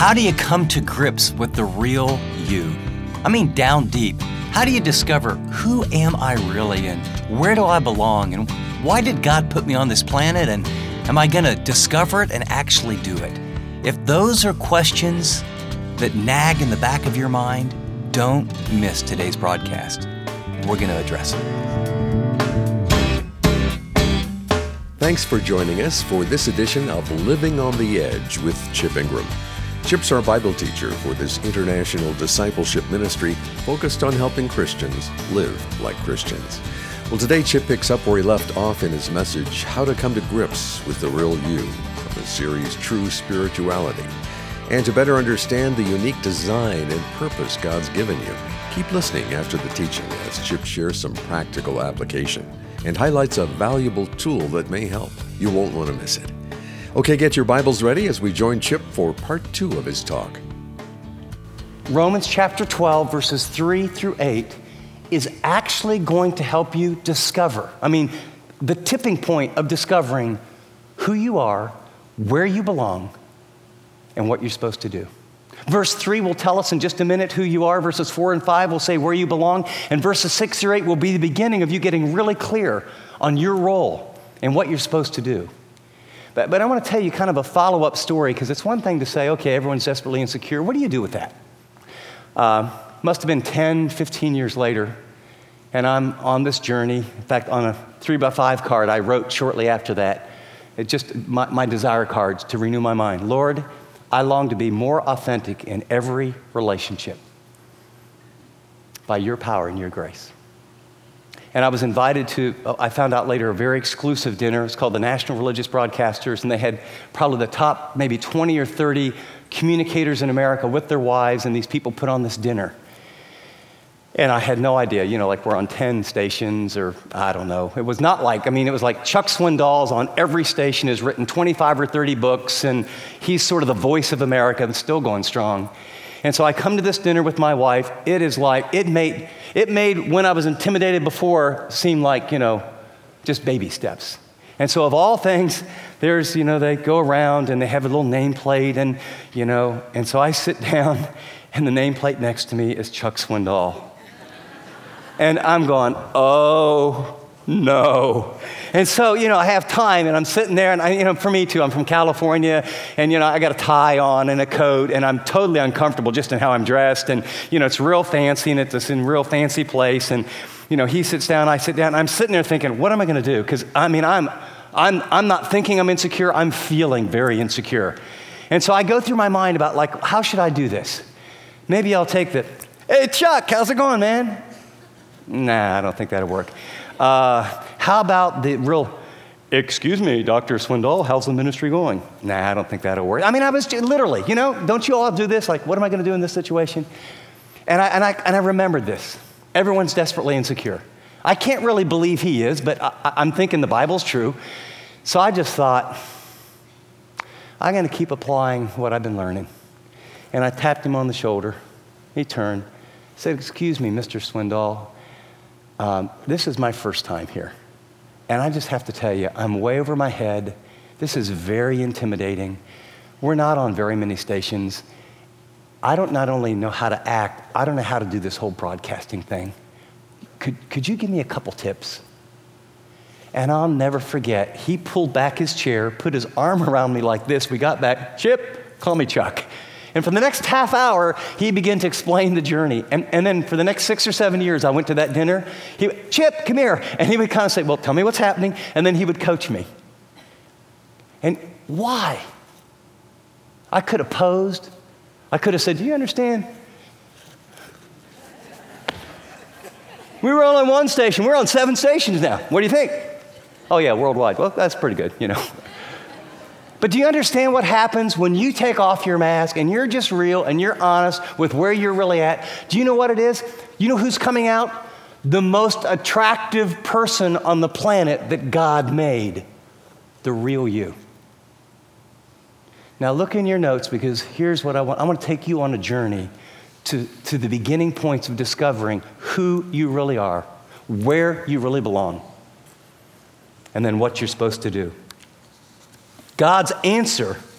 How do you come to grips with the real you? I mean, down deep. How do you discover who am I really and where do I belong and why did God put me on this planet and am I going to discover it and actually do it? If those are questions that nag in the back of your mind, don't miss today's broadcast. We're going to address it. Thanks for joining us for this edition of Living on the Edge with Chip Ingram. Chip's our Bible teacher for this international discipleship ministry focused on helping Christians live like Christians. Well, today Chip picks up where he left off in his message, How to Come to Grips with the Real You, from the series True Spirituality. And to better understand the unique design and purpose God's given you, keep listening after the teaching as Chip shares some practical application and highlights a valuable tool that may help. You won't want to miss it. Okay, get your Bibles ready as we join Chip for part 2 of his talk. Romans chapter 12, verses 3 through 8 is actually going to help you discover, the tipping point of discovering who you are, where you belong, and what you're supposed to do. Verse 3 will tell us in just a minute who you are. Verses 4 and 5 will say where you belong. And verses 6 through 8 will be the beginning of you getting really clear on your role and what you're supposed to do. But I want to tell you kind of a follow-up story, because it's one thing to say, okay, everyone's desperately insecure. What do you do with that? Must have been 10, 15 years later, and I'm on this journey. In fact, on a 3x5 card I wrote shortly after that, it just my desire cards to renew my mind. Lord, I long to be more authentic in every relationship by your power and your grace. And I was invited to, I found out later, a very exclusive dinner. It's called the National Religious Broadcasters, and they had probably the top maybe 20 or 30 communicators in America with their wives, and these people put on this dinner. And I had no idea, like we're on 10 stations or I don't know. It was not like, it was like Chuck Swindoll's on every station, has written 25 or 30 books, and he's sort of the voice of America and still going strong. And so I come to this dinner with my wife. It is like, it made when I was intimidated before seem like, just baby steps. And so of all things, there's, they go around and they have a little nameplate and so I sit down and the nameplate next to me is Chuck Swindoll. And I'm going, oh, no. And so, I have time and I'm sitting there and for me too, I'm from California and, I got a tie on and a coat and I'm totally uncomfortable just in how I'm dressed and, it's real fancy and it's in a real fancy place and, he sits down, I sit down, and I'm sitting there thinking, what am I going to do? Because, I'm not thinking I'm insecure, I'm feeling very insecure. And so I go through my mind about how should I do this? Maybe I'll take the, hey Chuck, how's it going, man? Nah, I don't think that'll work. How about the real, excuse me, Dr. Swindoll, how's the ministry going? Nah, I don't think that'll work. I was literally, don't you all do this? What am I going to do in this situation? And I remembered this. Everyone's desperately insecure. I can't really believe he is, but I'm thinking the Bible's true. So I just thought, I'm going to keep applying what I've been learning. And I tapped him on the shoulder. He turned, said, excuse me, Mr. Swindoll. This is my first time here. And I just have to tell you, I'm way over my head. This is very intimidating. We're not on very many stations. I don't not only know how to act, I don't know how to do this whole broadcasting thing. Could you give me a couple tips? And I'll never forget, he pulled back his chair, put his arm around me like this. We got back, Chip, call me Chuck. And for the next half hour, he began to explain the journey. And then for the next 6 or 7 years, I went to that dinner. Chip, come here. And he would kind of say, well, tell me what's happening. And then he would coach me. And why? I could have posed. I could have said, do you understand? We were only on one station. We're on 7 stations now. What do you think? Oh, yeah, worldwide. Well, that's pretty good, But do you understand what happens when you take off your mask and you're just real and you're honest with where you're really at? Do you know what it is? You know who's coming out? The most attractive person on the planet that God made. The real you. Now look in your notes, because here's what I want. I want to take you on a journey to the beginning points of discovering who you really are, where you really belong, and then what you're supposed to do. God's answer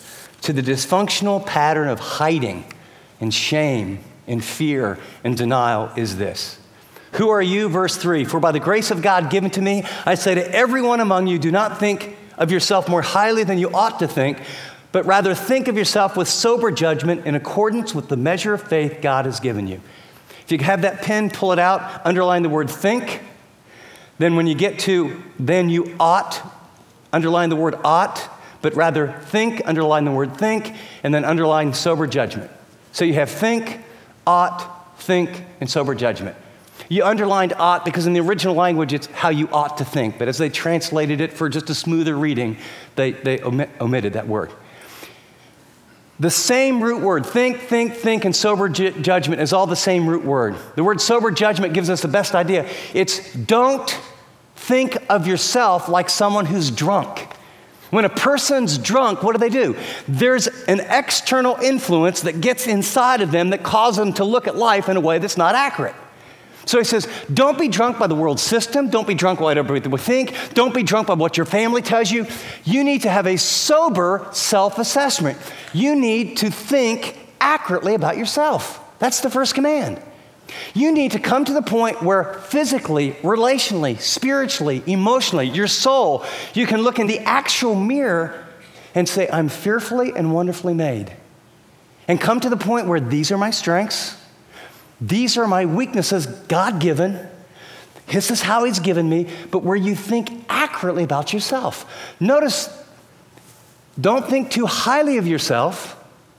to the dysfunctional pattern of hiding and shame and fear and denial is this. Who are you? Verse 3, for by the grace of God given to me, I say to everyone among you, do not think of yourself more highly than you ought to think, but rather think of yourself with sober judgment in accordance with the measure of faith God has given you. If you have that pen, pull it out, underline the word think. Then when you get to then you ought, underline the word ought, but rather think, underline the word think, and then underline sober judgment. So you have think, ought, think, and sober judgment. You underlined ought because in the original language it's how you ought to think, but as they translated it for just a smoother reading, they omitted that word. The same root word, think, and sober judgment is all the same root word. The word sober judgment gives us the best idea. It's don't think of yourself like someone who's drunk. When a person's drunk, what do? There's an external influence that gets inside of them that causes them to look at life in a way that's not accurate. So he says, don't be drunk by the world system. Don't be drunk by what everybody will think. Don't be drunk by what your family tells you. You need to have a sober self-assessment. You need to think accurately about yourself. That's the first command. You need to come to the point where physically, relationally, spiritually, emotionally, your soul, you can look in the actual mirror and say, I'm fearfully and wonderfully made. And come to the point where these are my strengths. These are my weaknesses, God-given. This is how He's given me, but where you think accurately about yourself. Notice, don't think too highly of yourself.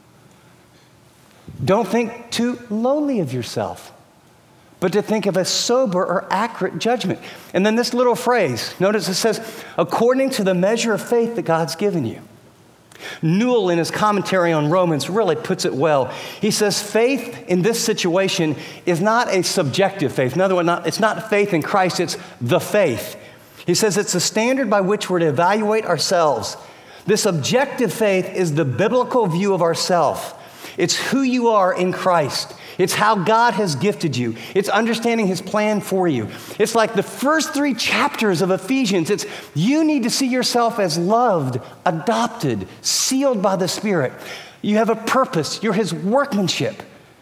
Don't think too lowly of yourself, but to think of a sober or accurate judgment. And then this little phrase, notice it says, according to the measure of faith that God's given you. Newell, in his commentary on Romans, really puts it well. He says faith in this situation is not a subjective faith. In other words, it's not faith in Christ, it's the faith. He says it's the standard by which we're to evaluate ourselves. This objective faith is the biblical view of ourselves. It's who you are in Christ. It's how God has gifted you. It's understanding His plan for you. It's like the first 3 chapters of Ephesians. It's you need to see yourself as loved, adopted, sealed by the Spirit. You have a purpose. You're His workmanship.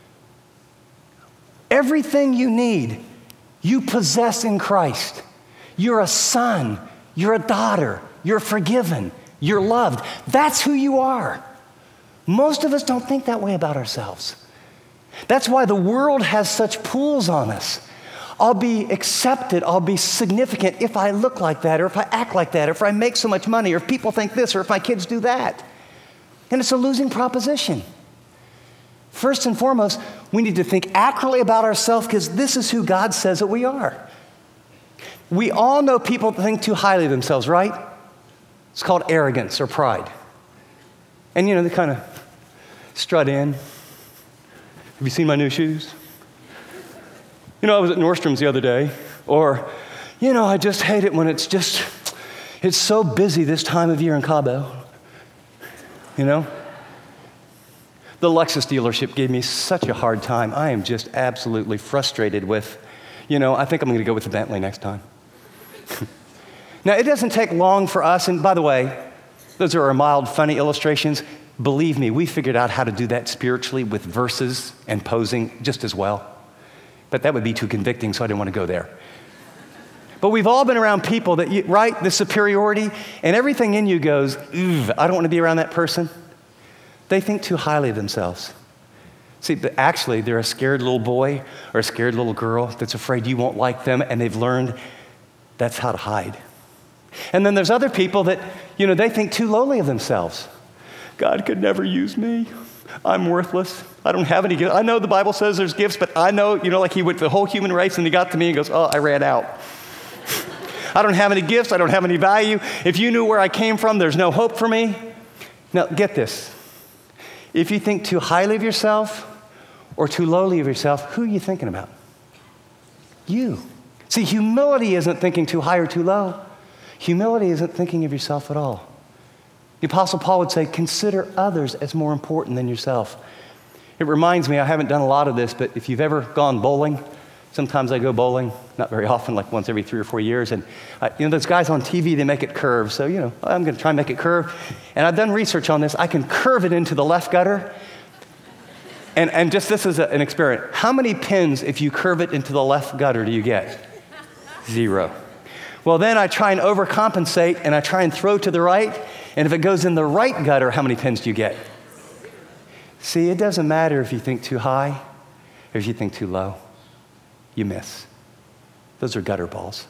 Everything you need, you possess in Christ. You're a son. You're a daughter. You're forgiven. You're loved. That's who you are. Most of us don't think that way about ourselves. That's why the world has such pulls on us. I'll be accepted, I'll be significant if I look like that, or if I act like that, or if I make so much money, or if people think this, or if my kids do that. And it's a losing proposition. First and foremost, we need to think accurately about ourselves because this is who God says that we are. We all know people that think too highly of themselves, right? It's called arrogance or pride. And they kind of strut in. Have you seen my new shoes? I was at Nordstrom's the other day. Or, I just hate it when it's so busy this time of year in Cabo. The Lexus dealership gave me such a hard time. I am just absolutely frustrated with, I think I'm going to go with the Bentley next time. Now, it doesn't take long for us, and by the way, those are our mild, funny illustrations. Believe me, we figured out how to do that spiritually with verses and posing just as well. But that would be too convicting, so I didn't want to go there. But we've all been around people that, the superiority, and everything in you goes, I don't want to be around that person. They think too highly of themselves. See, but actually, they're a scared little boy or a scared little girl that's afraid you won't like them, and they've learned that's how to hide. And then there's other people that, they think too lowly of themselves. God could never use me. I'm worthless. I don't have any gifts. I know the Bible says there's gifts, but I know, like He went to the whole human race and He got to me and goes, I ran out. I don't have any gifts. I don't have any value. If you knew where I came from, there's no hope for me. Now, get this. If you think too highly of yourself or too lowly of yourself, who are you thinking about? You. See, humility isn't thinking too high or too low. Humility isn't thinking of yourself at all. The Apostle Paul would say, consider others as more important than yourself. It reminds me, I haven't done a lot of this, but if you've ever gone bowling, Sometimes I go bowling, not very often, like once every 3 or 4 years. And those guys on TV, they make it curve. So, I'm going to try and make it curve. And I've done research on this. I can curve it into the left gutter. And just this is an experiment. How many pins, if you curve it into the left gutter, do you get? 0. Well, then I try and overcompensate, and I try and throw to the right. And if it goes in the right gutter, how many pins do you get? See, it doesn't matter if you think too high or if you think too low. You miss. Those are gutter balls.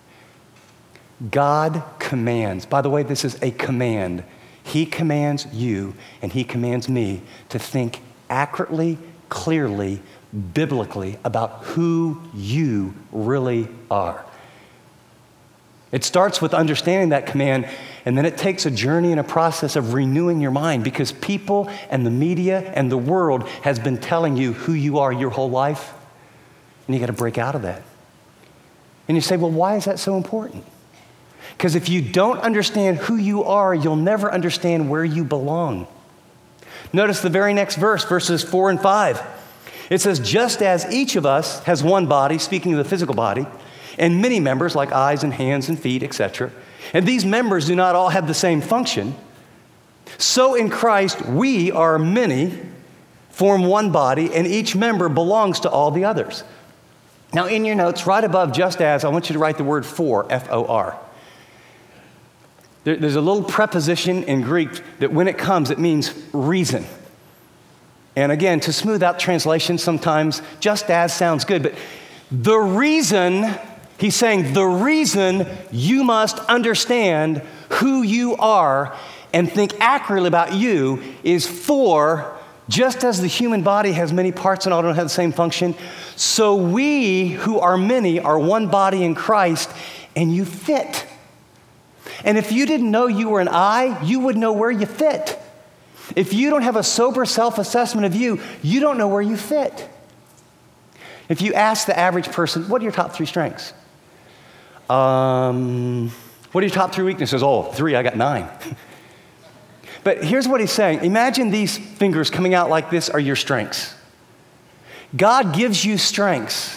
God commands. By the way, this is a command. He commands you and he commands me to think accurately, clearly, biblically about who you really are. It starts with understanding that command, and then it takes a journey and a process of renewing your mind, because people and the media and the world has been telling you who you are your whole life, and you got to break out of that. And you say, well, why is that so important? Because if you don't understand who you are, you'll never understand where you belong. Notice the very next verse, verses 4 and 5. It says, just as each of us has one body, speaking of the physical body, and many members like eyes and hands and feet, etc., and these members do not all have the same function, so in Christ we are many, form one body, and each member belongs to all the others. Now in your notes, right above just as, I want you to write the word for, F-O-R. There's a little preposition in Greek that when it comes, it means reason. And again, to smooth out translation, sometimes just as sounds good, but the reason, he's saying the reason you must understand who you are and think accurately about you is for, just as the human body has many parts and all don't have the same function, so we who are many are one body in Christ, and you fit. And if you didn't know you were an eye, you would know where you fit. If you don't have a sober self-assessment of you, you don't know where you fit. If you ask the average person, what are your top 3 strengths? What are your top 3 weaknesses? Oh, 3, I got 9. But here's what he's saying. Imagine these fingers coming out like this are your strengths. God gives you strengths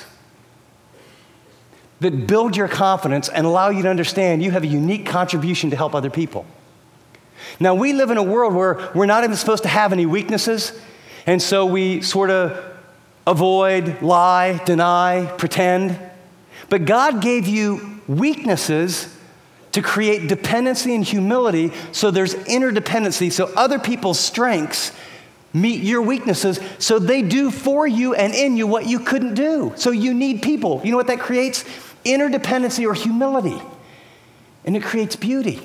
that build your confidence and allow you to understand you have a unique contribution to help other people. Now, we live in a world where we're not even supposed to have any weaknesses, and so we sort of avoid, lie, deny, pretend. But God gave you weaknesses to create dependency and humility, so there's interdependency, so other people's strengths meet your weaknesses, so they do for you and in you what you couldn't do. So you need people. You know what that creates? Interdependency or humility. And it creates beauty.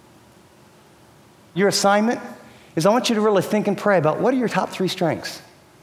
Your assignment is I want you to really think and pray about what are your top 3 strengths?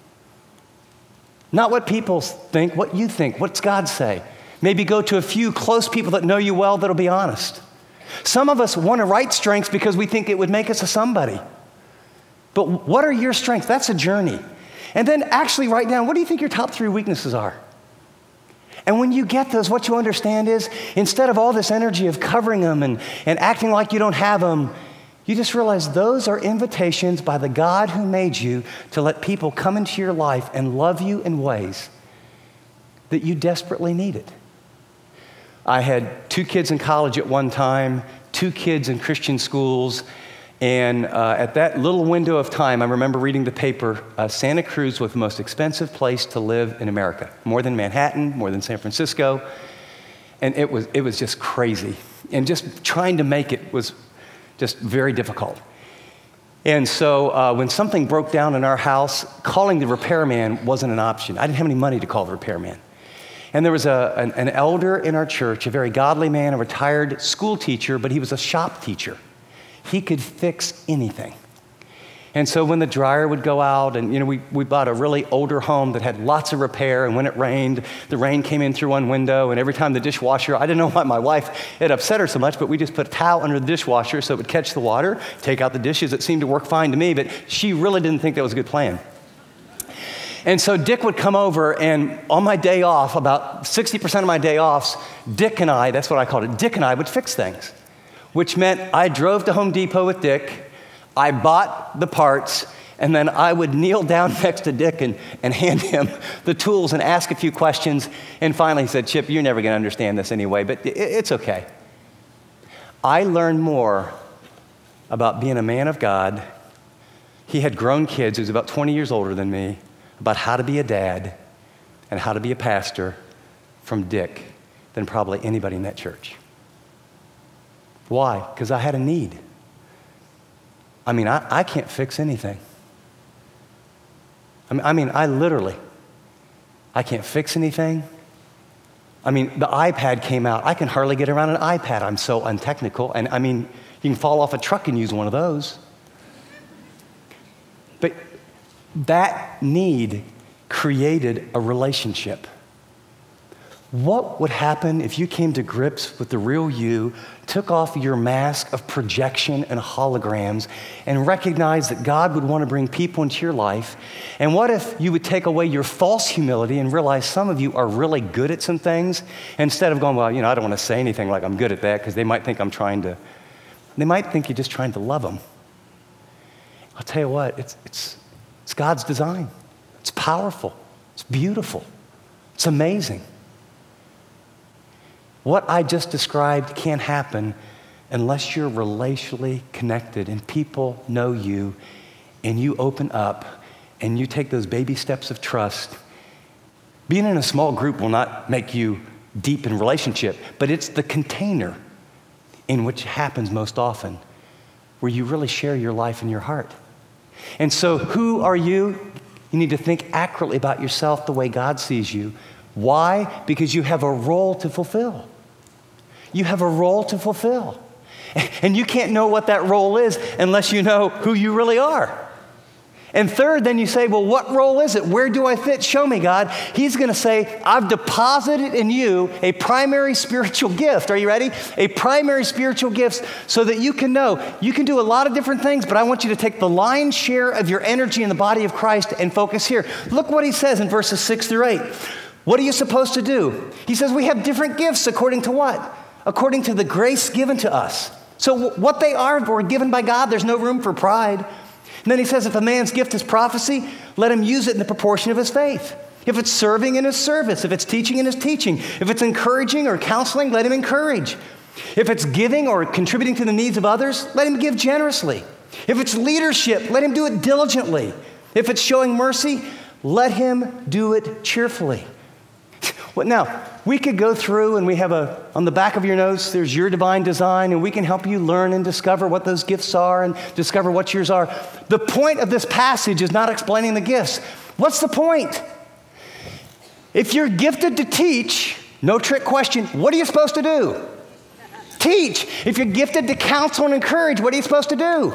Not what people think, what you think. What's God say? Maybe go to a few close people that know you well that'll be honest. Some of us want to write strengths because we think it would make us a somebody. But what are your strengths? That's a journey. And then actually write down, what do you think your top 3 weaknesses are? And when you get those, what you understand is, instead of all this energy of covering them and acting like you don't have them, you just realize those are invitations by the God who made you to let people come into your life and love you in ways that you desperately needed. I had 2 kids in college at one time, 2 kids in Christian schools, and at that little window of time, I remember reading the paper, Santa Cruz was the most expensive place to live in America, more than Manhattan, more than San Francisco, and it was just crazy. And just trying to make it was just very difficult. And so when something broke down in our house, calling the repairman wasn't an option. I didn't have any money to call the repairman. And there was an elder in our church, a very godly man, a retired school teacher, but he was a shop teacher. He could fix anything. And so when the dryer would go out, and we bought a really older home that had lots of repair, and when it rained, the rain came in through one window, and every time the dishwasher, I didn't know why my wife, it upset her so much, but we just put a towel under the dishwasher so it would catch the water, take out the dishes. It seemed to work fine to me, but she really didn't think that was a good plan. And so Dick would come over, and on my day off, about 60% of my day offs, Dick and I, that's what I called it, Dick and I would fix things, which meant I drove to Home Depot with Dick, I bought the parts, And then I would kneel down next to Dick and hand him the tools and ask a few questions. And finally he said, Chip, you're never going to understand this anyway, but it's okay. I learned more about being a man of God. He had grown kids. He was about 20 years older than me, about how to be a dad and how to be a pastor from Dick than probably anybody in that church. Why? Because I had a need. I mean, I can't fix anything. I literally, I can't fix anything. I mean, the iPad came out. I can hardly get around an iPad. I'm so untechnical. And I mean, you can fall off a truck and use one of those. But that need created a relationship. What would happen if you came to grips with the real you, took off your mask of projection and holograms, and recognized that God would want to bring people into your life? And what if you would take away your false humility and realize some of you are really good at some things, instead of going, well, I don't want to say anything like I'm good at that, because they might think they might think you're just trying to love them. I'll tell you what, it's God's design. It's powerful. It's beautiful. It's amazing. What I just described can't happen unless you're relationally connected and people know you and you open up and you take those baby steps of trust. Being in a small group will not make you deep in relationship, but it's the container in which it happens most often, where you really share your life and your heart. And so who are you? You need to think accurately about yourself the way God sees you. Why? Because you have a role to fulfill. You have a role to fulfill. And you can't know what that role is unless you know who you really are. And third, then you say, well, what role is it? Where do I fit? Show me, God. He's going to say, I've deposited in you a primary spiritual gift. Are you ready? A primary spiritual gift so that you can know. You can do a lot of different things, but I want you to take the lion's share of your energy in the body of Christ and focus here. Look what he says in verses 6 through 8. What are you supposed to do? He says we have different gifts according to what? According to the grace given to us. So what they are were given by God. There's no room for pride. And then he says, if a man's gift is prophecy, let him use it in the proportion of his faith. If it's serving, in his service. If it's teaching, in his teaching. If it's encouraging or counseling, let him encourage. If it's giving or contributing to the needs of others, let him give generously. If it's leadership, let him do it diligently. If it's showing mercy, let him do it cheerfully. Well, now, we could go through and we have on the back of your notes, there's your divine design, and we can help you learn and discover what those gifts are and discover what yours are. The point of this passage is not explaining the gifts. What's the point? If you're gifted to teach, no trick question, what are you supposed to do? Teach. If you're gifted to counsel and encourage, what are you supposed to do?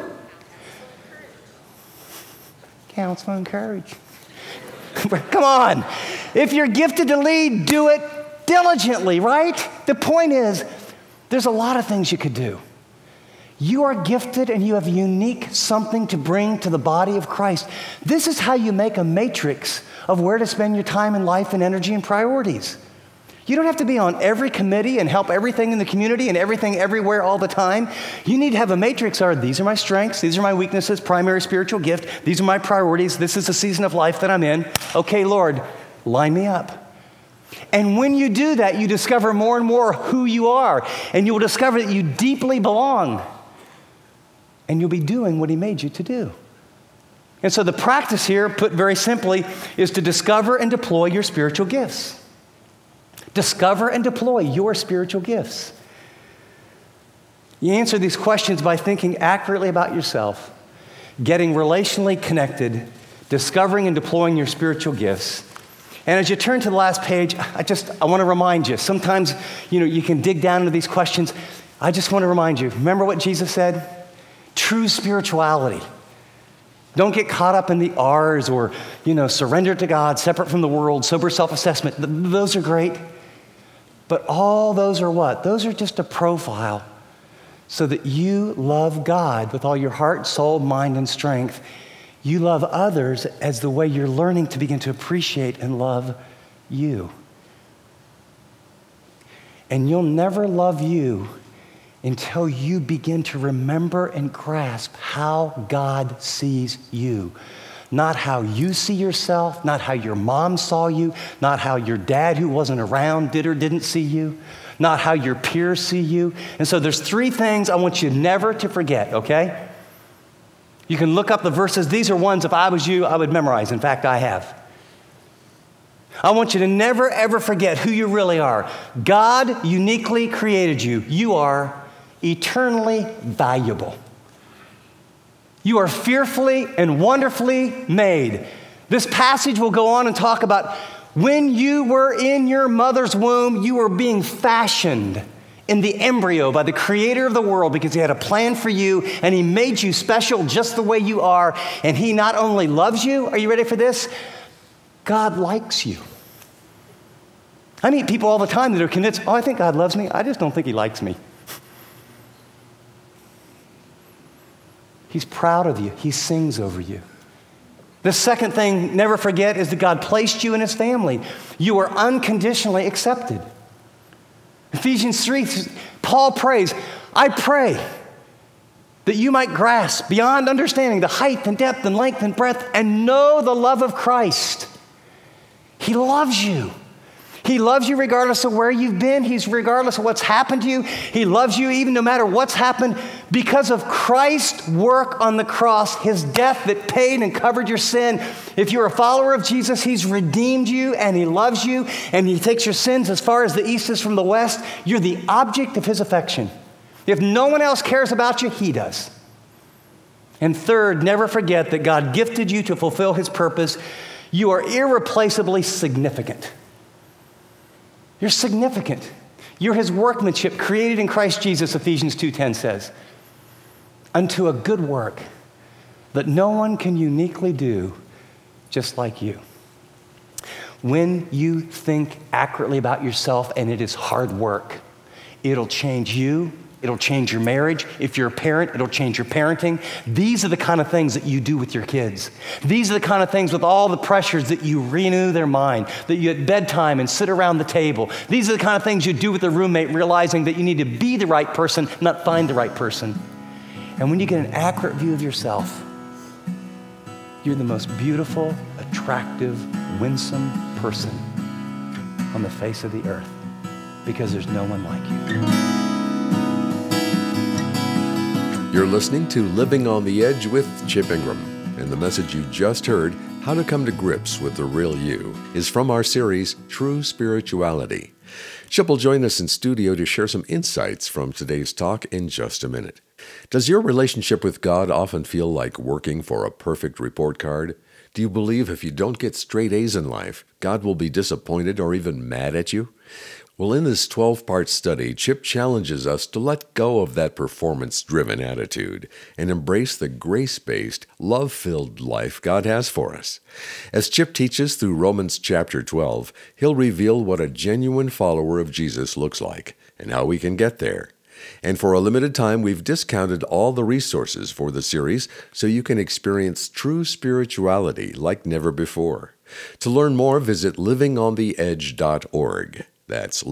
Counsel and encourage. Come on. If you're gifted to lead, do it diligently, right? The point is, there's a lot of things you could do. You are gifted and you have unique something to bring to the body of Christ. This is how you make a matrix of where to spend your time and life and energy and priorities. You don't have to be on every committee and help everything in the community and everything everywhere all the time. You need to have a matrix. These are my strengths. These are my weaknesses, primary spiritual gift. These are my priorities. This is the season of life that I'm in. Okay, Lord, line me up. And when you do that, you discover more and more who you are. And you will discover that you deeply belong. And you'll be doing what he made you to do. And so the practice here, put very simply, is to discover and deploy your spiritual gifts. Discover and deploy your spiritual gifts. You answer these questions by thinking accurately about yourself, getting relationally connected, discovering and deploying your spiritual gifts. And as you turn to the last page, I want to remind you, sometimes, you can dig down into these questions. I just want to remind you, remember what Jesus said? True spirituality. Don't get caught up in the R's or, surrender to God, separate from the world, sober self-assessment. Those are great. But all those are what? Those are just a profile so that you love God with all your heart, soul, mind, and strength. You love others as the way you're learning to begin to appreciate and love you. And you'll never love you until you begin to remember and grasp how God sees you. Not how you see yourself, not how your mom saw you, not how your dad who wasn't around did or didn't see you, not how your peers see you. And so there's 3 things I want you never to forget, okay? You can look up the verses. These are ones, if I was you, I would memorize. In fact, I have. I want you to never, ever forget who you really are. God uniquely created you. You are eternally valuable. You are fearfully and wonderfully made. This passage will go on and talk about when you were in your mother's womb, you were being fashioned in the embryo by the creator of the world because he had a plan for you and he made you special just the way you are. And he not only loves you, are you ready for this? God likes you. I meet people all the time that are convinced, I think God loves me. I just don't think he likes me. He's proud of you. He sings over you. The second thing, never forget, is that God placed you in his family. You are unconditionally accepted. Ephesians 3, Paul prays, I pray that you might grasp beyond understanding the height and depth and length and breadth and know the love of Christ. He loves you. He loves you regardless of where you've been. He's regardless of what's happened to you. He loves you even no matter what's happened because of Christ's work on the cross, his death that paid and covered your sin. If you're a follower of Jesus, he's redeemed you and he loves you and he takes your sins as far as the east is from the west. You're the object of his affection. If no one else cares about you, he does. And third, never forget that God gifted you to fulfill his purpose. You are irreplaceably significant. You're significant. You're his workmanship created in Christ Jesus, Ephesians 2:10 says, unto a good work that no one can uniquely do just like you. When you think accurately about yourself, and it is hard work, it'll change you. It'll change your marriage. If you're a parent, it'll change your parenting. These are the kind of things that you do with your kids. These are the kind of things with all the pressures that you renew their mind, that you at bedtime and sit around the table. These are the kind of things you do with a roommate, realizing that you need to be the right person, not find the right person. And when you get an accurate view of yourself, you're the most beautiful, attractive, winsome person on the face of the earth because there's no one like you. You're listening to Living on the Edge with Chip Ingram, and the message you just heard, How to Come to Grips with the Real You, is from our series, True Spirituality. Chip will join us in studio to share some insights from today's talk in just a minute. Does your relationship with God often feel like working for a perfect report card? Do you believe if you don't get straight A's in life, God will be disappointed or even mad at you? Well, in this 12-part study, Chip challenges us to let go of that performance-driven attitude and embrace the grace-based, love-filled life God has for us. As Chip teaches through Romans chapter 12, he'll reveal what a genuine follower of Jesus looks like and how we can get there. And for a limited time, we've discounted all the resources for the series so you can experience true spirituality like never before. To learn more, visit livingontheedge.org. That's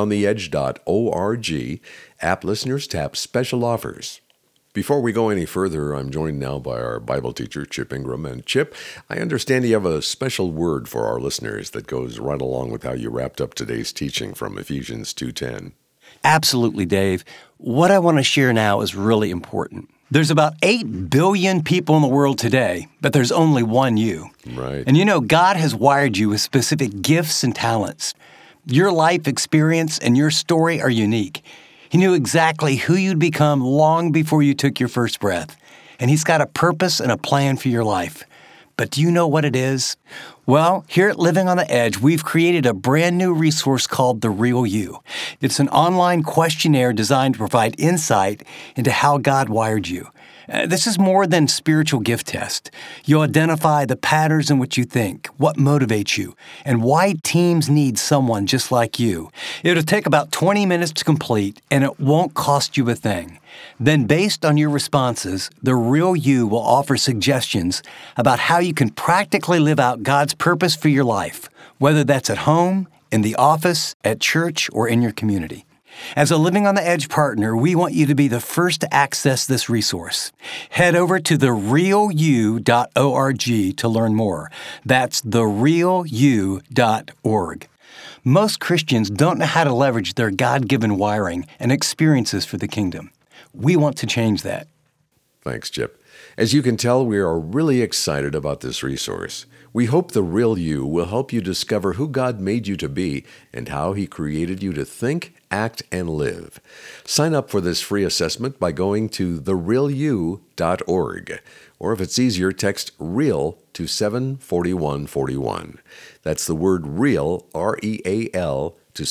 livingontheedge.org. App listeners tap special offers. Before we go any further, I'm joined now by our Bible teacher, Chip Ingram. And Chip, I understand you have a special word for our listeners that goes right along with how you wrapped up today's teaching from Ephesians 2:10. Absolutely, Dave. What I want to share now is really important. There's about 8 billion people in the world today, but there's only one you. Right. And you know, God has wired you with specific gifts and talents. Your life experience and your story are unique. He knew exactly who you'd become long before you took your first breath. And he's got a purpose and a plan for your life. But do you know what it is? Well, here at Living on the Edge, we've created a brand new resource called The Real You. It's an online questionnaire designed to provide insight into how God wired you. This is more than spiritual gift test. You'll identify the patterns in which you think, what motivates you, and why teams need someone just like you. It'll take about 20 minutes to complete, and it won't cost you a thing. Then, based on your responses, The Real You will offer suggestions about how you can practically live out God's purpose for your life, whether that's at home, in the office, at church, or in your community. As a Living on the Edge partner, we want you to be the first to access this resource. Head over to therealyou.org to learn more. That's therealyou.org. Most Christians don't know how to leverage their God-given wiring and experiences for the kingdom. We want to change that. Thanks, Chip. As you can tell, we are really excited about this resource. We hope The Real You will help you discover who God made you to be and how He created you to think, act, and live. Sign up for this free assessment by going to therealyou.org. Or if it's easier, text REAL to 74141. That's the word REAL, R-E-A-L, to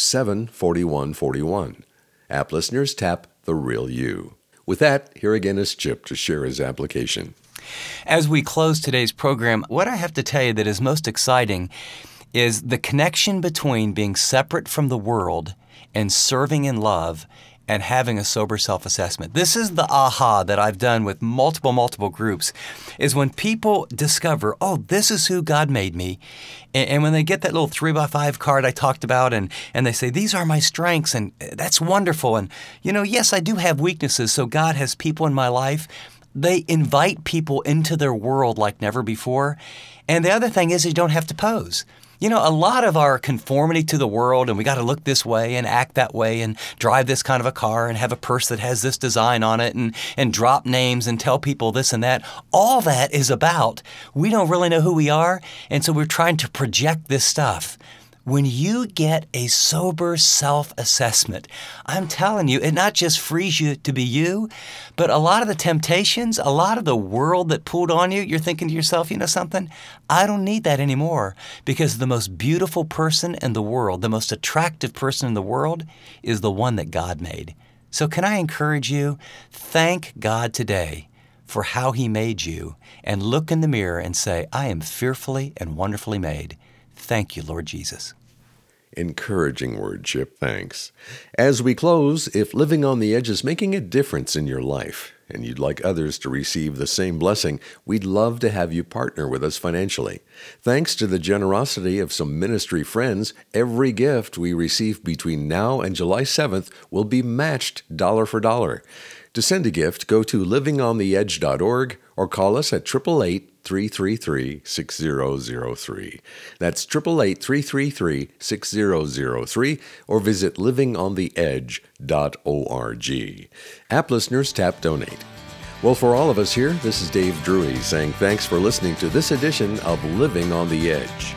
74141. App listeners, tap The Real You. With that, here again is Chip to share his application. As we close today's program, what I have to tell you that is most exciting is the connection between being separate from the world and serving in love and having a sober self-assessment. This is the aha that I've done with multiple groups, is when people discover, oh, this is who God made me. And when they get that little 3x5 card I talked about and they say, these are my strengths, and that's wonderful. And, yes, I do have weaknesses, so God has people in my life. They invite people into their world like never before. And the other thing is you don't have to pose. A lot of our conformity to the world, and we got to look this way and act that way and drive this kind of a car and have a purse that has this design on it and drop names and tell people this and that. All that is about, we don't really know who we are, and so we're trying to project this stuff. When you get a sober self-assessment, I'm telling you, it not just frees you to be you, but a lot of the temptations, a lot of the world that pulled on you, you're thinking to yourself, you know something? I don't need that anymore, because the most beautiful person in the world, the most attractive person in the world is the one that God made. So can I encourage you, thank God today for how He made you, and look in the mirror and say, I am fearfully and wonderfully made. Thank you, Lord Jesus. Encouraging word, Chip. Thanks. As we close, if living on the edge is making a difference in your life and you'd like others to receive the same blessing, we'd love to have you partner with us financially. Thanks to the generosity of some ministry friends, every gift we receive between now and July 7th will be matched dollar for dollar. To send a gift, go to livingontheedge.org or call us at 888-333-6003. That's 888-333-6003, or visit livingontheedge.org. App listeners, tap Donate. Well, for all of us here, this is Dave Drury saying thanks for listening to this edition of Living on the Edge.